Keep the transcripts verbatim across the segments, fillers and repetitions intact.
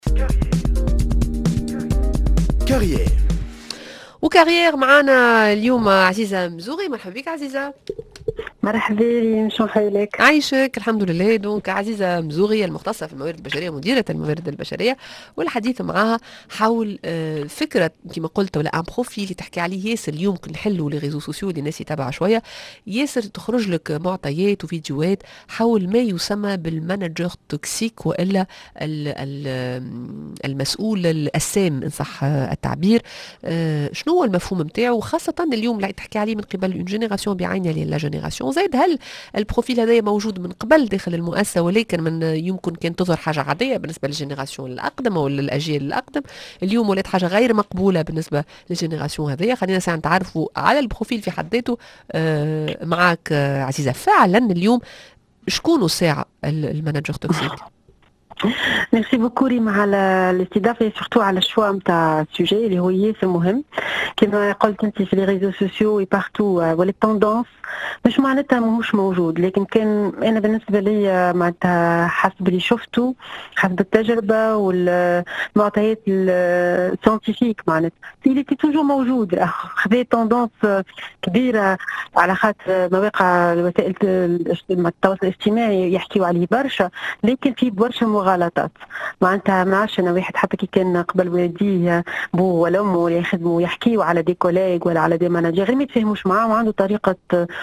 كارير وكارير معانا اليوم عزيزة مزوغي. مرحبا بك عزيزة. مرحبا لي، شو حالك؟ عايشك الحمد لله. دونك عزيزة مزوغي المختصة في الموارد البشرية، مديرة الموارد البشرية، والحديث معها حول آه، فكرة كما قلت ولا ان بروفيل اللي تحكي عليه ياسر اليوم كي نحلوا لي ريزو سوسيو اللي الناس يتابعوا شوية ياسر تخرج لك معطيات وفيديوهات حول ما يسمى بالمانجر توكسيك والا ال ال المسؤول السام ان صح التعبير. آه، شنو هو المفهوم نتاعو، خاصة اليوم اللي تحكي عليه من قبل اون جينيراسيون بعينها لا جينيراسيون زايد. هل البروفيل هذا موجود من قبل داخل المؤسسة ولكن من يمكن كان تظهر حاجة عادية بالنسبة للجينيراسيون الأقدم أو للأجيال الأقدم، اليوم ولات حاجة غير مقبولة بالنسبة للجينيراسيون هذه؟ خلينا ساعة نتعرفوا على البروفيل في حد ذاته. آه، معك آه، عزيزة، فعلا اليوم شكون ساعة المانجر توكسيك؟ ميرسي بوكو ريما على الاستضافه، سورتو على الشوا نتاع السوجي اللي هو ياسر مهم. كما قلت انت في لي ريزو سوسيو اي بارتو ولا تندونس مش معناتها ماهوش موجود، لكن كان انا بالنسبه لي معناتها حسب اللي شفته حسب التجربه والمعطيات الساينتيفيك معناتها اللي توجور موجود. خذا تندونس كبيره على خاطر مواقع وسائل التواصل الاجتماعي يحكيوا عليه برشا، لكن في برشا مغالطات. معناتها ما نعرفش انا واحد حتى كي كان قبل والديه بو ولا امه اللي يخدموا يحكيوا على دي كوليغ ولا على دي ماناجر غير ما يتفهموش معاهم، عنده طريقه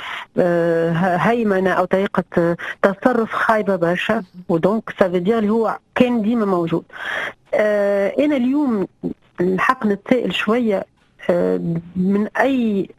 هيمنه او طريقه تصرف خايبه برشا، ودونك سافيدير اللي هو كان ديما موجود. انا اليوم الحق نتسائل شويه من اي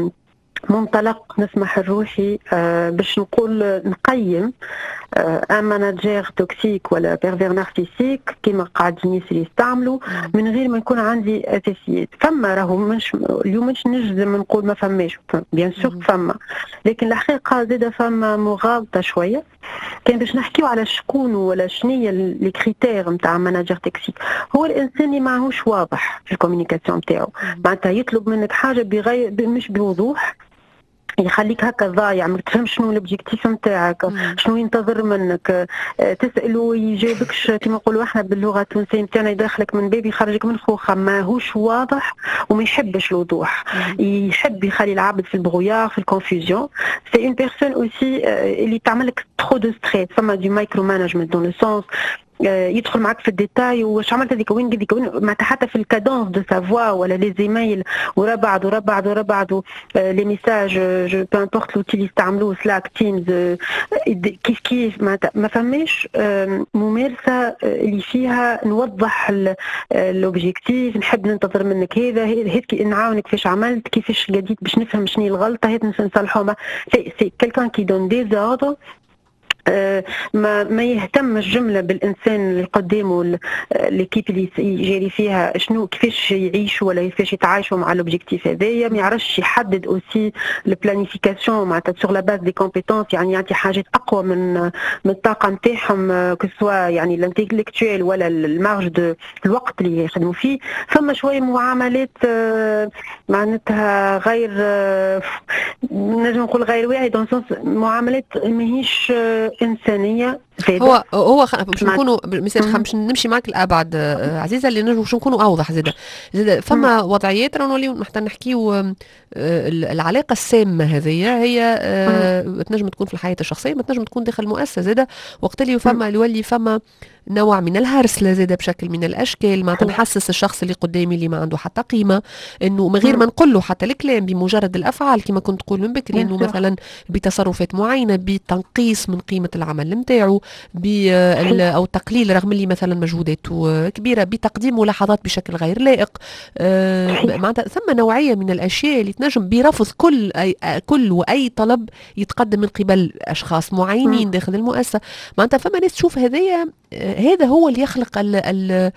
منطلق نسمح الروحي باش نقول نقيم ان ماناجير توكسيك ولا بيرفير نارسيسيك كما قاعدين الناس اللي يستعملوا من غير ما يكون عندي اساسيات. فما راهو مش اليوم مش نجزم نقول ما فماش، بيان سور فما، لكن الحقيقه زاده فما مغالطه شويه. كان باش نحكيو على شكون ولا شنية لي كريتير نتاع ماناجر توكسيك، هو الانسان اللي ماهوش واضح في الكوميونيكاسيون نتاعو، معناتها يطلب منك حاجه بغير مش بوضوح، يخليك هكا ضايع ما تفهمش شنو الاوبجيكتيف نتاعك، شنو ينتظر منك، تسال ويجاوبكش كما نقولوا احنا باللغه التونسيه نتاعنا يدخلك من باب يخرجك من خوخه، ماهوش واضح وما يحبش الوضوح، يحب يخلي العبد في البرويار في الكونفوزيون. سي اون بيرسون اوسي اللي تعمل لك ترو دو ستريس، فما دو مايكرو مانجمنت دون لو سونس يدخل معك في الديتاي واش عملت هذيك وين قديك وين، معناتها حتى في الكادونس دو سافوا ولا لي زيميل ورا بعض ورا بعض ورا بعض لي ميساج جو بو امبورت لوتي اللي يستعملوه سلاك تيمز كيف كيف معناتها ما فماش ممارسه اللي فيها نوضح الاوبجيكتيف، نحب ننتظر منك هذا هيك نعاونك كيفاش عملت كيفاش قديت باش نفهم شنو الغلطه هيك نصلحوها. سي سي كيلكان كي دون دي اوردر، ما ما يهتمش جمله بالانسان اللي قدامه ليكيب اللي يجري فيها شنو كيفاش يعيشوا ولا كيفاش يتعايشوا مع الاوبجيكتيف هذايا، ما يعرفش يحدد اوسي البلانيفيكاسيون معناتها سور لا باز دي كومبيتونس، يعني يعطي حاجات اقوى من من الطاقه نتاعهم كسوا يعني الانتيلكتويل ولا المارج دو الوقت اللي يخدموا فيه. فما شويه معاملات معناتها غير نجم نقول غير واعي دون سونس معاملات ماهيش انسانيه. هو هو خ... باش نكونوا مثلا باش نمشي معك الابعد عزيزه اللي نجم باش نكونوا اوضح زاده زاده فما وضعيات رانا نوليو حتى نحكيو العلاقه السامه هذه هي تنجم تكون في الحياه الشخصيه، ما تنجم تكون داخل المؤسسه زاده وقت اللي فما يولي فما نوع من الهرسله زاده بشكل من الاشكال، ما تنحسس الشخص اللي قدامي اللي ما عنده حتى قيمه، انه من غير ما نقول له حتى الكلام بمجرد الافعال كما كنت تقول من بكري، انه مثلا بتصرفات معينه بتنقيص من قيمه العمل نتاعو او تقليل رغم اللي مثلا مجهوداته كبيره، بتقديم ملاحظات بشكل غير لائق. معناتها ثم نوعيه من الاشياء اللي تنجم برفض كل أي كل واي طلب يتقدم من قبل اشخاص معينين داخل المؤسسه. معناتها فما ناس تشوف هذايا هذا هو اللي يخلق ال ال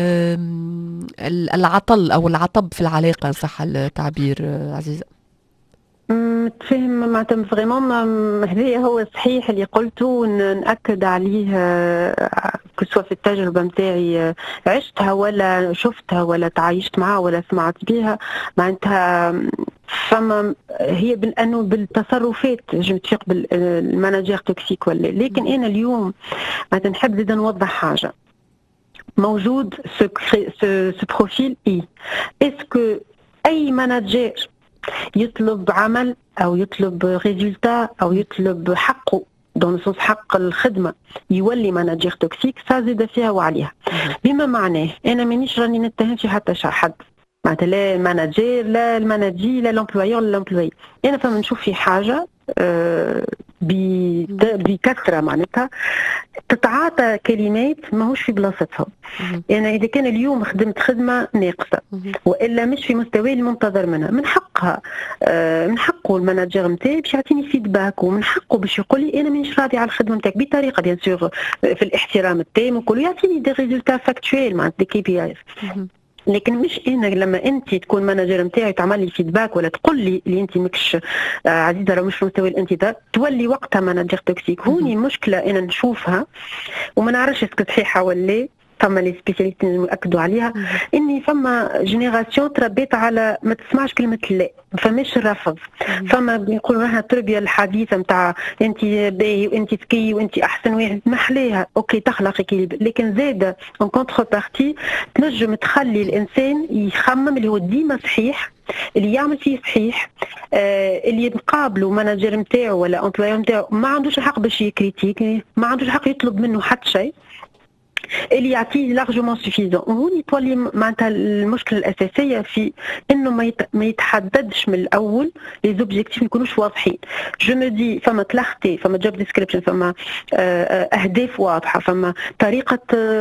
العطل او العطب في العلاقه، صح التعبير عزيزه؟ متفهم معناتها فريمون هذايا هو الصحيح اللي قلته، نأكد عليه كسوا في التجربة نتاعي عشتها ولا شفتها ولا تعايشت معها ولا سمعت بها. معناتها فما هي بانه بالتصرفات جو تفيق بالماناجير توكسيك ولا، لكن انا اليوم معناتها نحب زيد نوضح حاجه. موجود ce ce ce profil I. Est-ce que أي مانجر يطلب عمل أو يطلب ريزولتا أو يطلب حقه دون سونس حق الخدمة يولي مانجر توكسيك؟ سا زيد فيها وعليها. بما معناه أنا مانيش راني نتهم في حتى حد، معناتها لا المانجر لا المانجي لا لومبلويور لا لومبلوي. أنا فما نشوف في حاجة أه بكثرة معناتها تتعاطى كلمات ماهوش في بلاصتهم. يعني إذا كان اليوم خدمت خدمة ناقصة وإلا مش في مستوى المنتظر منها، من حقها آه من حقه المانجر نتاعي باش يعطيني فيدباك، ومن حقه باش يقول لي أنا مانيش راضي على الخدمة نتاعك بطريقة بيان سور في الاحترام التام وكل، يعطيني دي ريزولتا فاكتويل معناتها دي كي بي ايز. لكن مش انا لما انت تكون مانجر نتاعي تعمل لي فيدباك ولا تقول لي اللي انت ماكش آه عزيزه راه مش في مستوى الانتظار، تولي وقتها مانجر توكسيك. هوني مشكله انا نشوفها وما نعرفش اسكو صحيحه ولا، فما لي سبيسياليست ياكدوا عليها اني فما جينيراسيون تربيت على ما تسمعش كلمه لا، ما فماش الرفض. فما يقولوا لها التربيه الحديثه نتاع انت باهي وانت ذكي وانت احسن واحد، محليها اوكي تخلق كيليب، لكن زاده اون كونتر بارتي تنجم تخلي الانسان يخمم اللي هو ديما صحيح، اللي يعمل فيه صحيح، آه اللي نقابله مانجر نتاعو ولا امبلويور نتاعو ما عندوش الحق باش يكريتيك، ما عندوش الحق يطلب منه حتى شيء، اللي يعطيه لارجومون سوفيزون. وهوني تولي معناتها المشكله الاساسيه في انه ما ما يتحددش من الاول لي زوبجيكتيف ما يكونوش واضحين. جو مو دي فما كلارتي، فما جوب ديسكريبشن، فما اهداف واضحه، فما طريقه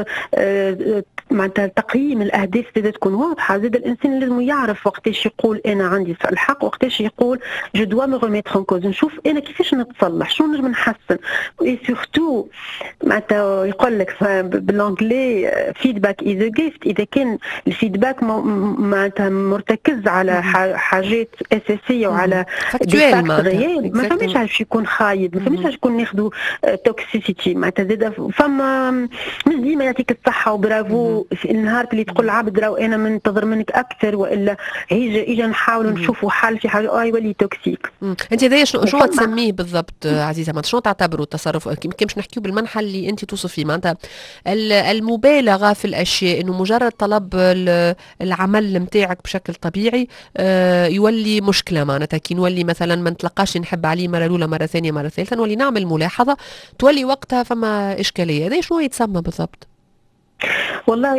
معناتها تقييم الاهداف زاد تكون واضحه. زاد الانسان لازم يعرف وقتاش يقول انا عندي الحق، وقتاش يقول جو دوا مي ريميتر ان كوز، نشوف انا كيفاش نتصلح، شنو نجم نحسن. اي سورتو معناتها يقول لك بالانجلي فيدباك از ا جيفت. اذا كان الفيدباك معناتها مرتكز على حاجات اساسيه وعلى فاكتويل ما فماش عارف يكون خايب، ما فماش عارف يكون ناخذوا توكسيسيتي. معناتها زاد فما مش ديما يعطيك الصحه وبرافو في النهار اللي تقول العبد راهو انا منتظر منك اكثر، والا هيجا اجا نحاولوا نشوفوا حل في حاجه اه يولي توكسيك. انت هذايا شنو شنو تسميه بالضبط عزيزه؟ ما شنو تعتبروا التصرف كي باش نحكيو بالمنحى اللي انت توصفيه، معناتها المبالغه في الاشياء، انه مجرد طلب العمل نتاعك بشكل طبيعي يولي مشكله. معناتها كي نولي مثلا ما نتلقاش نحب عليه مره الاولى مره ثانيه مره ثالثه، نولي نعمل ملاحظه تولي وقتها فما اشكاليه. هذا شنو يتسمى بالضبط؟ والله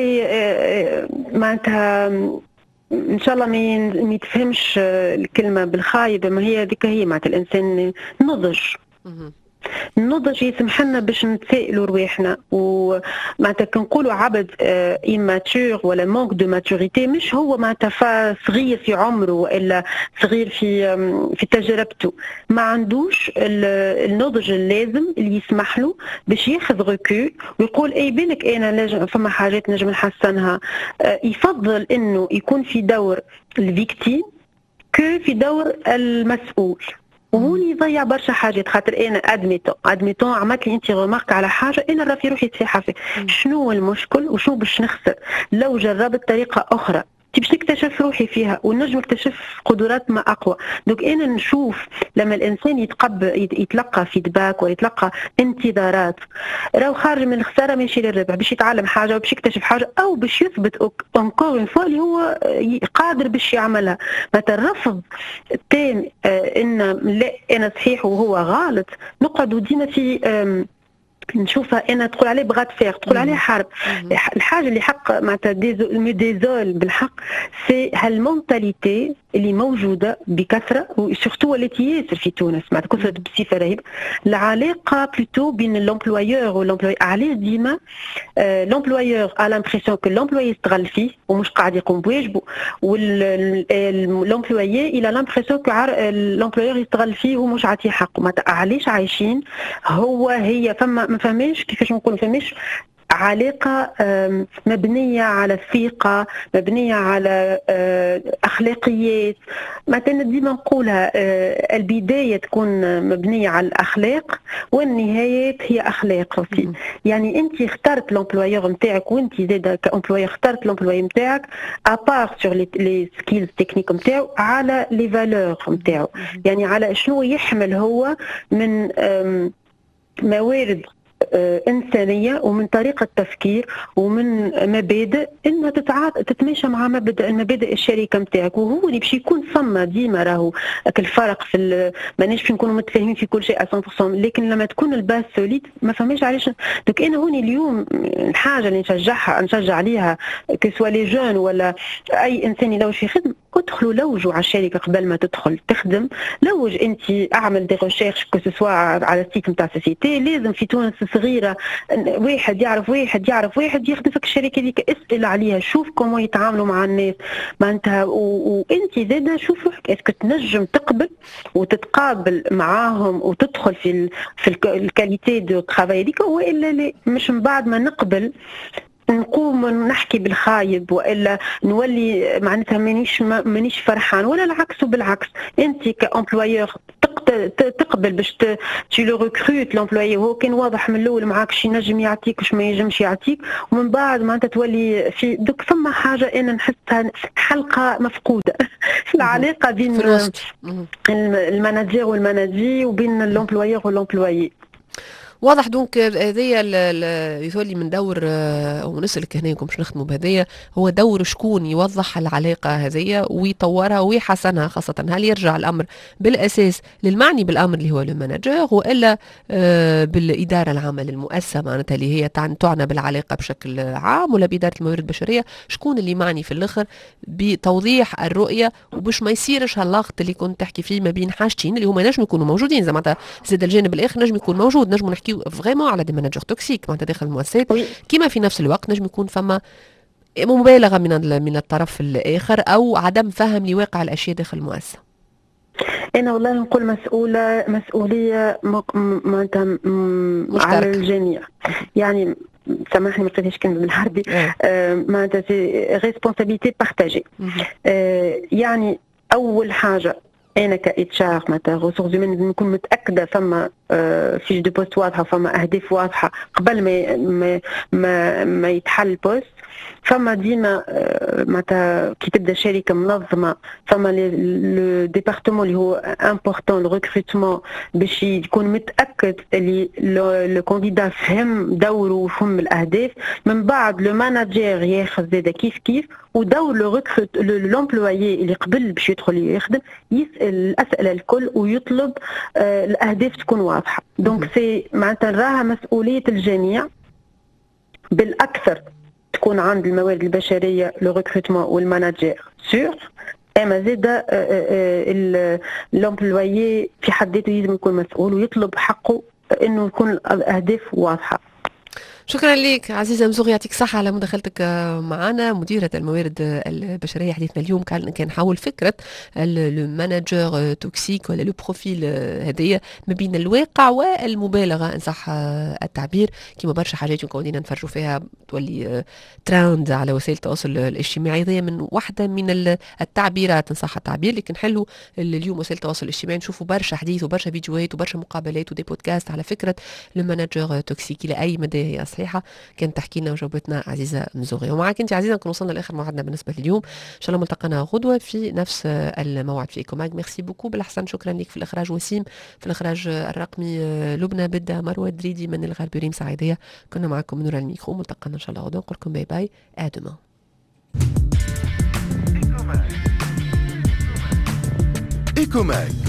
معناتها ان شاء الله ما يتفهمش الكلمه بالخايب، ما هي ذيك هي معناتها الانسان نضج. النضج يسمح لنا باش نتسائلوا رواحنا، ومعناتها كنقولوا عبد ايماتور ولا مونك دو ماتوريتي مش هو معناتها صغير في عمره والا صغير في في تجربته، ما عندوش النضج اللازم اللي يسمح له باش ياخذ ريكول ويقول اي بالك انا فما حاجات نجم نحسنها. يفضل انه يكون في دور الفيكتيم كو في دور المسؤول، وهوني يضيع برشا حاجات. خاطر انا ادميتون ادميتون عملت لي انت رومارك على حاجه انا راه في روحي صحيحه فيه، شنو المشكل وشنو باش نخسر لو جربت طريقه اخرى؟ باش نكتشف روحي فيها ونجم نكتشف قدرات ما اقوى. دوك انا نشوف لما الانسان يتقبل يتلقى فيدباك ويتلقى انتظارات، راهو خارج من الخساره ماشي للربح، باش يتعلم حاجه وباش يكتشف حاجه او باش يثبت انكور اون فوا اللي هو قادر باش يعملها. مثلا الرفض التام ان لا انا صحيح وهو غلط، نقعدوا ديما في نشوفها انا تقول عليه بغات فيغ، تقول عليه حرب. الحاجه اللي حق معناتها ديزول بالحق سي هالمونتاليتي اللي موجوده بكثره وسورتو التي ياسر في تونس معناتها كثرت بصفه رهيبه. العلاقه بلوتو بين اللومبلويور واللومبلوي، علاش ديما لومبلويور ا لامبريسيون كو لومبلوي يستغل فيه ومش قاعد يقوم بواجبه، واللومبلويي الى لامبريسيون كو لومبلويور يستغل فيه ومش عاطيه حقه. معناتها علاش عايشين هو هي فما ما فهميش كيفاش نقول فهميش علاقة مبنية على الثقة، مبنية على أخلاقيات. مثلا ديما نقولها البداية تكون مبنية على الأخلاق والنهايات هي أخلاق aussi. يعني أنت اخترت لومبلويور نتاعك وأنت زادا كأمبلويور اخترت لومبلويور نتاعك أبار سور لي سكيلز تكنيك نتاعو على لي فالور نتاعو، يعني على شنو يحمل هو من موارد آه إنسانية ومن طريقة تفكير ومن مبادئ إنها تتماشى مع مبادئ المبادئ الشركة متاعك، وهو اللي باش يكون ثم ديما راهو الفرق في ماناش باش نكونوا متفاهمين في كل شيء مية بالمية، لكن لما تكون الباس سوليد ما فماش علاش. دوك أنا هوني اليوم الحاجة اللي نشجعها نشجع عليها كسوا لي جون ولا أي إنسان يلوج في خدمة، ادخلوا لوجوا على الشركة قبل ما تدخل تخدم. لوج أنت أعمل دي ريشيرش كسوا على السيت نتاع سوسيتي. لازم في تونس صغيرة واحد يعرف واحد يعرف واحد يخدم في الشركة هذيك، اسأل عليها، شوف كيفاش يتعاملوا مع الناس معناتها، وأنت زادة شوف روحك اسكو تنجم تقبل وتتقابل معاهم وتدخل في ال في الكاليتي دو ترافاي هذيك، والا لا مش من بعد ما نقبل نقوم نحكي بالخايب والا نولي معناتها مانيش مانيش فرحان، ولا العكس. وبالعكس انت كامبلويور تقبل باش تي لو ريكروت لامبلويي، هو كان واضح من الاول معاك شي نجم يعطيك وش ما ينجمش يعطيك، ومن بعد معناتها تولي في دوك ثم حاجه انا نحسها حلقه مفقوده في العلاقه بين الماناجير والماناجي وبين الامبلويور والامبلويي. واضح دونك هذايا يثولي من دور ونسألك هنا باش نخدموا بهذايا، هو دور شكون يوضح العلاقة هذيا ويطورها ويحسنها، خاصة هل يرجع الأمر بالأساس للمعني بالأمر اللي هو المانجر، وإلا بالإدارة العامة للمؤسسة معناتها اللي هي تعنى بالعلاقة بشكل عام، ولا بإدارة الموارد البشرية؟ شكون اللي معني في الآخر بتوضيح الرؤية وباش ما يصيرش هاللغط اللي كنت تحكي فيه ما بين حاجتين اللي هما نجم يكونوا موجودين، زي معناتها زاد الجانب الآخر نجم يكون موجود، نجم نحكي فريمون على دي مانجر توكسيك معناتها داخل المؤسسات، كما في نفس الوقت نجم يكون فما مبالغه من من الطرف الاخر او عدم فهم لواقع الاشياء داخل المؤسسه. انا والله نقول مسؤوله مسؤوليه معناتها على الجميع، يعني سامحني ما قلتهاش كلمه بالعربي، معناتها سي ريسبونسابيلتي بارتاجي. يعني اول حاجه انا كاتش ار معناتها ريسورس هيومن نكون متاكده فما فيش دو بوست واضحه، فما اهداف واضحه قبل ما ما ما, ما يتحل بوست. فما ديما معناتها كي تبدا شركه منظمه فما لو ديبارتمون اللي هو امبورطون لو ريكروتمون باش يكون متاكد اللي لو كانديدا فهم دوره وفهم الاهداف. من بعد لو ماناجير ياخذ زاده كيف كيف، ودور لو ريكروت لومبلويي اللي قبل باش يدخل يخدم يسال الاسئله الكل ويطلب الاهداف تكون واضحه. دونك سي معناتها راها مسؤوليه الجميع بالاكثر تكون عند الموارد البشريه لو ريكروتمون والماناجير سور، اما زاده لومبلويي في حد ذاته لازم يكون مسؤول ويطلب حقه انه يكون الاهداف واضحه. شكرا لك عزيزة مزوغي، يعطيك صحة على مداخلتك معنا، مديرة الموارد البشرية. حديثنا اليوم كان كان حول فكرة المانجر توكسيك ولا لو بروفيل هذايا ما بين الواقع والمبالغة إن صح التعبير، كما برشا حاجات مكونين نفرجوا فيها تولي تراند على وسائل التواصل الاجتماعي. هذه من واحدة من التعبيرات إن صح التعبير، لكن حلو اليوم وسائل التواصل الاجتماعي نشوفوا برشا حديث وبرشا فيديوهات وبرشا مقابلات ودي بودكاست على فكرة المانجر توكسيك. إلى أي مدى هي صحيحة؟ كانت تحكي لنا وجاوبتنا عزيزة مزوغي. ومعك انت عزيزة نكون وصلنا لاخر موعدنا بالنسبة لليوم، ان شاء الله ملتقانا غدوة في نفس الموعد في ايكوماج. ميرسي بوكو بالاحسن، شكرا لك. في الاخراج وسيم، في الاخراج الرقمي لبنى بدا، مروة دريدي، من الغرب ريم سعيدية. كنا معكم من نور الميكرو، ملتقانا ان شاء الله غدوة. نقول لكم باي باي، ا دومان. ايكوماج